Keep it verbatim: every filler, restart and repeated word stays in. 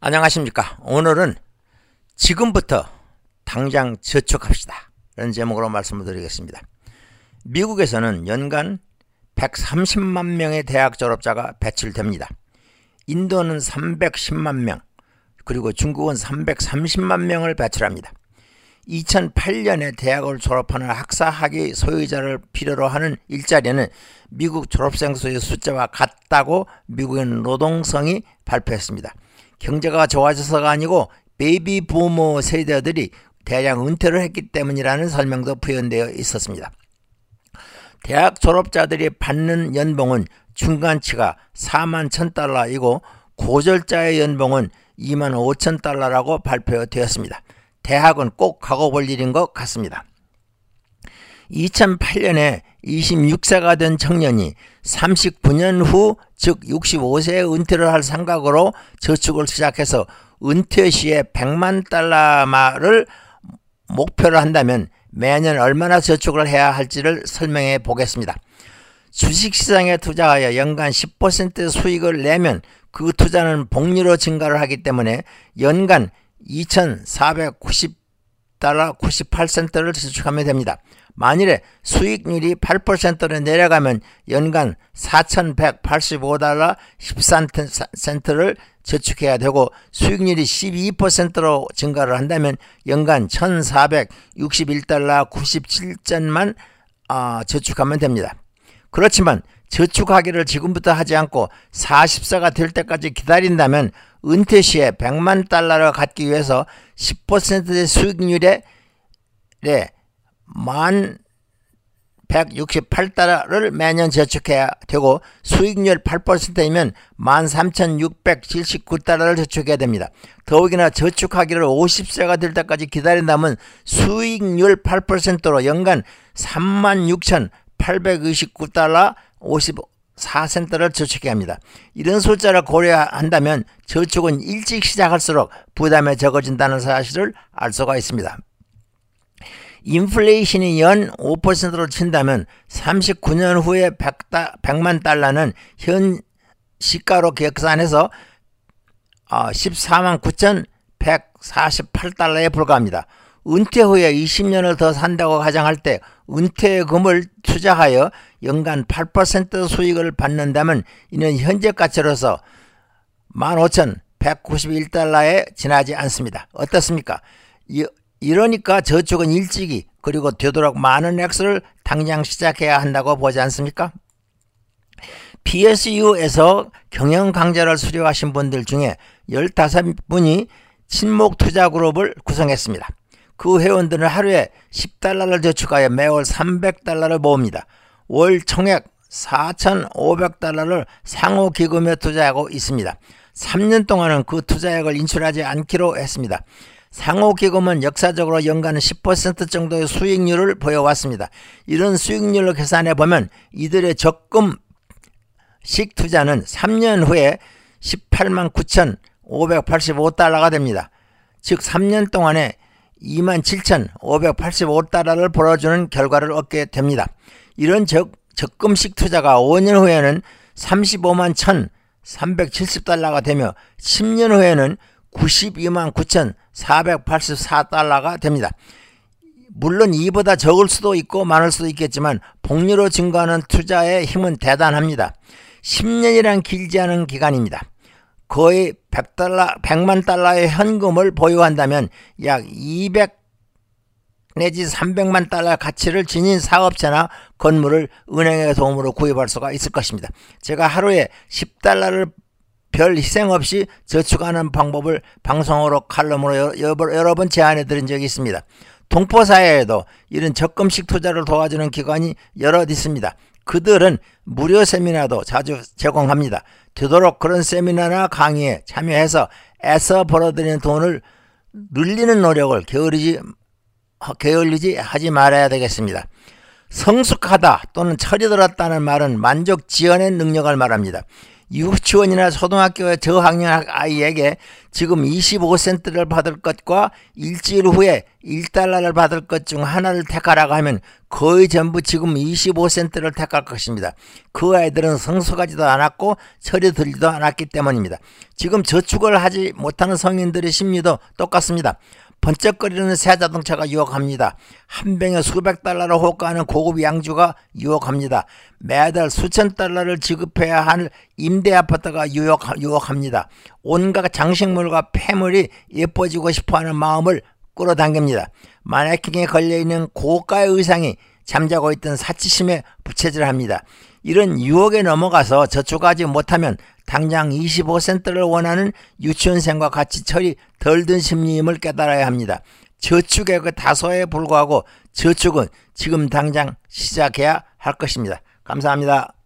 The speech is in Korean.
안녕하십니까. 오늘은 지금부터 당장 저축합시다 라는 제목으로 말씀을 드리겠습니다. 미국에서는 연간 백삼십만 명의 대학 졸업자가 배출됩니다. 인도는 삼백십만 명, 그리고 중국은 삼백삼십만 명을 배출합니다. 이천팔 년에 대학을 졸업하는 학사 학위 소유자를 필요로 하는 일자리는 미국 졸업생 수의 숫자와 같다고 미국의 노동성이 발표했습니다. 경제가 좋아져서가 아니고 베이비 부모 세대들이 대량 은퇴를 했기 때문이라는 설명도 부연되어 있었습니다. 대학 졸업자들이 받는 연봉은 중간치가 사만 천 달러이고 고졸자의 연봉은 이만 오천 달러라고 발표되었습니다. 대학은 꼭 가고 볼 일인 것 같습니다. 이천팔 년에 이십육 세가 된 청년이 삼십구 년 후, 즉 육십오 세에 은퇴를 할 생각으로 저축을 시작해서 은퇴 시에 백만 달러를 목표로 한다면 매년 얼마나 저축을 해야 할지를 설명해 보겠습니다. 주식시장에 투자하여 연간 십 퍼센트 수익을 내면 그 투자는 복리로 증가를 하기 때문에 연간 이천사백구십 달러 구십팔 센트를 저축하면 됩니다. 만일에 수익률이 팔 퍼센트로 내려가면 연간 사천백팔십오 달러 십삼 센트를 저축해야 되고, 수익률이 십이 퍼센트로 증가를 한다면 연간 천사백육십일 달러 구십칠 센트만 어, 저축하면 됩니다. 그렇지만 저축하기를 지금부터 하지 않고 사십 세가 될 때까지 기다린다면 은퇴 시에 백만 달러를 갖기 위해서 십 퍼센트의 수익률에 만 백육십팔 달러를 매년 저축해야 되고, 수익률 팔 퍼센트이면 만 삼천육백칠십구 달러를 저축해야 됩니다. 더욱이나 저축하기를 오십 세가 될 때까지 기다린다면 수익률 팔 퍼센트로 연간 삼만 육천팔백이십구 달러 오십사 센트를 저축해야 합니다. 이런 숫자를 고려한다면 저축은 일찍 시작할수록 부담이 적어진다는 사실을 알 수가 있습니다. 인플레이션이 연 오 퍼센트로 친다면 삼십구 년 후에 백만 달러는 현 시가로 계산해서 십사만 구천백사십팔 달러에 불과합니다. 은퇴 후에 이십 년을 더 산다고 가정할 때 은퇴금을 투자하여 연간 팔 퍼센트 수익을 받는다면 이는 현재 가치로서 만 오천백구십일 달러에 지나지 않습니다. 어떻습니까? 이, 이러니까 저축은 일찍이, 그리고 되도록 많은 액수를 당장 시작해야 한다고 보지 않습니까? 피에스유에서 경영 강좌를 수료하신 분들 중에 십오 분이 친목 투자 그룹을 구성했습니다. 그 회원들은 하루에 십 달러를 저축하여 매월 삼백 달러를 모읍니다. 월 총액 사천오백 달러를 상호기금에 투자하고 있습니다. 삼 년 동안은 그 투자액을 인출하지 않기로 했습니다. 상호기금은 역사적으로 연간 십 퍼센트 정도의 수익률을 보여왔습니다. 이런 수익률을 계산해 보면 이들의 적금식 투자는 삼 년 후에 십팔만 구천오백팔십오 달러가 됩니다. 즉 삼 년 동안에 이만 칠천오백팔십오 달러를 벌어주는 결과를 얻게 됩니다. 이런 적, 적금식 투자가 오 년 후에는 삼십오만 천삼백칠십 달러가 되며 십 년 후에는 구십이만 구천사백팔십사 달러가 됩니다. 물론 이보다 적을 수도 있고 많을 수도 있겠지만 복리로 증가하는 투자의 힘은 대단합니다. 십 년이란 길지 않은 기간입니다. 거의 백 달러, 백만 달러의 현금을 보유한다면 약 이백 내지 삼백만 달러 가치를 지닌 사업체나 건물을 은행의 도움으로 구입할 수가 있을 것입니다. 제가 하루에 십 달러를 별 희생 없이 저축하는 방법을 방송으로 칼럼으로 여러 번 제안해 드린 적이 있습니다. 동포사회에도 이런 적금식 투자를 도와주는 기관이 여럿 있습니다. 그들은 무료 세미나도 자주 제공합니다. 되도록 그런 세미나나 강의에 참여해서 애써 벌어들이는 돈을 늘리는 노력을 게으르지, 게을리지 하지 말아야 되겠습니다. 성숙하다 또는 철이 들었다는 말은 만족 지연의 능력을 말합니다. 유치원이나 초등학교 저학년 아이에게 지금 이십오 센트를 받을 것과 일주일 후에 일 달러를 받을 것 중 하나를 택하라고 하면 거의 전부 지금 이십오 센트를 택할 것입니다. 그 아이들은 성숙하지도 않았고 철이 들지도 않았기 때문입니다. 지금 저축을 하지 못하는 성인들의 심리도 똑같습니다. 번쩍거리는 새 자동차가 유혹합니다. 한 병에 수백 달러를 호가하는 고급 양주가 유혹합니다. 매달 수천 달러를 지급해야 할 임대 아파트가 유혹, 유혹합니다. 온갖 장식물과 폐물이 예뻐지고 싶어하는 마음을 끌어당깁니다. 마네킹에 걸려있는 고가의 의상이 잠자고 있던 사치심에 부채질합니다. 이런 유혹에 넘어가서 저축하지 못하면 당장 이십오 센트를 원하는 유치원생과 같이 철이 덜 든 심리임을 깨달아야 합니다. 저축의 그 다소에 불구하고 저축은 지금 당장 시작해야 할 것입니다. 감사합니다.